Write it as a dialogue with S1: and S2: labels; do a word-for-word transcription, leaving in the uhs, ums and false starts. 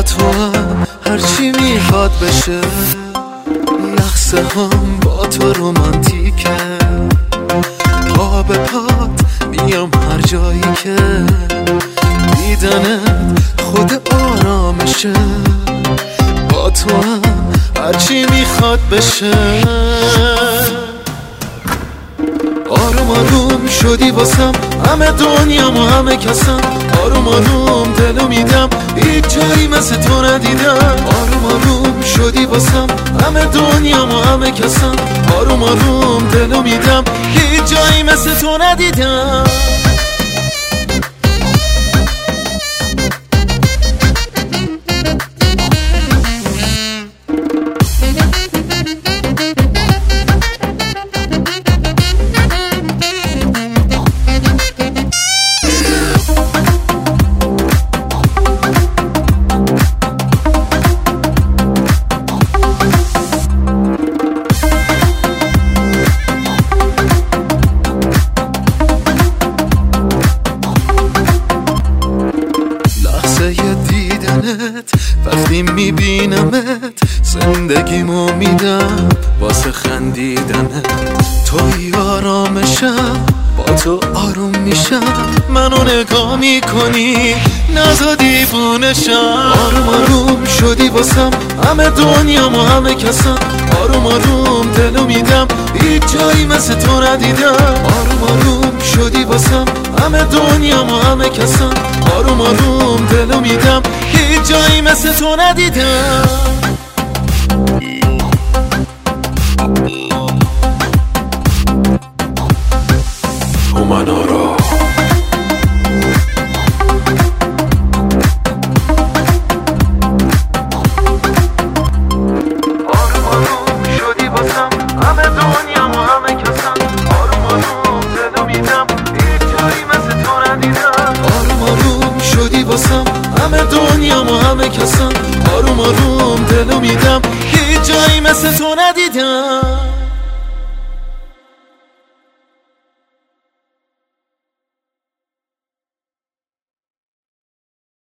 S1: با تو هم هرچی میخواد بشه، لحظه هم با تو رومانتیکه، پا به پات میام هر جایی که دیدنت خود آرامشه، با تو هم هرچی میخواد بشه. آروم آروم شدی واسم، همه دنیام و همه کسم، آروم آروم دلو میدم، هیچ جایی مثل تو ندیدم. آروم آروم شدی واسم، همه دنیام و همه کسم، آروم آروم دلو میدم، هیچ جایی مثل تو ندیدم. وقتی میبینمت زندگیمو میدم واسه خندیدنت، توی آرامشم، با تو آروم میشم، منو نگاه میکنی نزا دیوونشم. آروم آروم شدی واسم، همه دنیام و همه کسم، آروم آروم دلو میدم، هیچ جایی مثل تو ندیدم. آروم آروم شدی واسم، همه دنیام و همه کسم، آروم آروم دلو میدم، هیچ جایی مثل تو ندیدم. اومنارا آروم آروم شدی واسم، همه دنیام و همه کسم، آروم آروم دلو میدم، هیچ جایی مثل تو ندیدم. آروم آروم شدی واسم، همه دنیام و همه کسم، آروم آروم دلو میدم، هیچ جایی مثل تو ندیدم.